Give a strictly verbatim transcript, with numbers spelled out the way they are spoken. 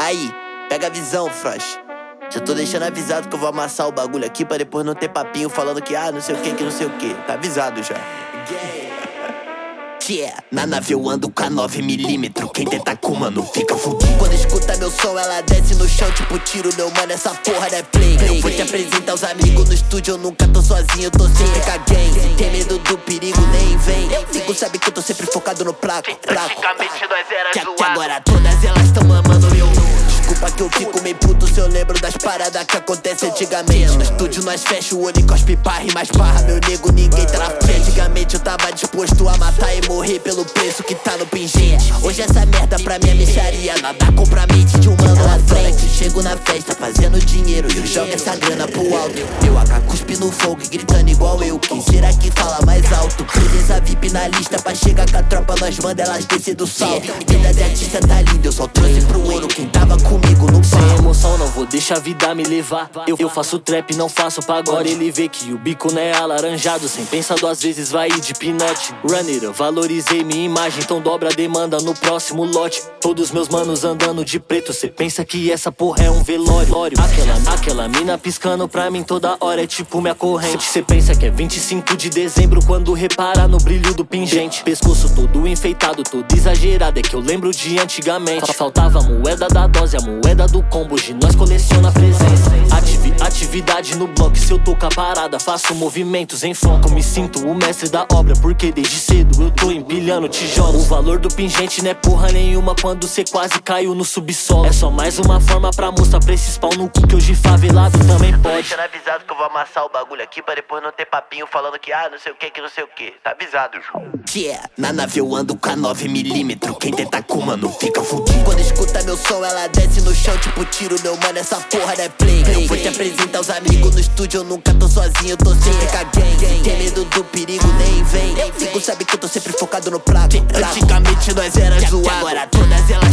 Aí, pega a visão, Frost. Já tô deixando avisado que eu vou amassar o bagulho aqui pra depois não ter papinho falando que ah, não sei o que, que não sei o que. Tá avisado já. Yeah. Na nave eu ando com a nove milímetros. Quem tenta com mano fica fudido. Quando escuta meu som ela desce no chão tipo tiro. Meu mano, essa porra não é play. Eu vou te apresentar os amigos no estúdio. Eu nunca tô sozinho, eu tô sempre com a gang. Se tem medo do perigo, nem vem. Fico sabe que eu tô sempre focado no placo, placo. Praticamente nós era Que, zoado. que agora todas elas tão mamando meu. Desculpa que eu fico meio puto se eu lembro das paradas que acontecem antigamente. No estúdio nós fecha o olho e cospe pra rimar esparra. Meu nego, ninguém tá na frente. Antigamente eu tava disposto a matar e morrer pelo preço que tá no pingente. Hoje essa merda pra mim é mixaria. Nada compra a mente de um mano lá frente. Chego na festa fazendo dinheiro e eu jogo essa grana pro alto. Meu A K cuspe no fogo e gritando igual eu. Quem será que fala mais alto? Presença V I P na lista pra chegar com a tropa. Nós manda elas descer do salto. Vida de artista tá linda, eu só trouxe pro ouro quem tava comigo no Sem palco. emoção, não vou deixar a vida me levar. Eu, eu faço trap, não faço pagode. Ele vê que o bico não é alaranjado. Sem pensar duas vezes vai ir de pinote. Run it, eu valorizei minha imagem, então dobra a demanda no próximo lote. Todos meus manos andando de preto. Cê pensa que essa porra é um velório. Aquela, aquela mina piscando pra mim toda hora é tipo minha corrente. Cê pensa que é vinte e cinco de dezembro quando repara no brilho do pingente. Pescoço todo enfeitado, todo exagerado. É que eu lembro de antigamente. Faltava a moeda da dose, a moeda do combo. Hoje nós coleciona presença. Ativi, atividade no bloco. Se eu tô com a parada, faço movimentos em foco. Me sinto o mestre da obra, porque desde cedo eu tô empilhando tijolos. O valor do pingente não é porra nenhuma quando cê quase caiu no subsolo. É só mais uma forma pra mostrar pra esses pau no cu que hoje favelado também Tô pode. deixando avisado que eu vou amassar o bagulho aqui pra depois não ter papinho falando que ah, não sei o que, que não sei o que. Tá avisado, João. Yeah. Na nave eu ando com a nove milímetros. Quem tenta com mano fica fudido. Quando escuta meu som ela desce no chão tipo tiro. Meu mano, essa porra não é play. Eu vou te apresentar os amigos no estúdio. Eu nunca tô sozinho, eu tô sempre com a gang. Se tem medo do perigo, nem vem. Fico sabe que eu tô sempre focado no prato. Praticamente nós era zoado. Agora todas elas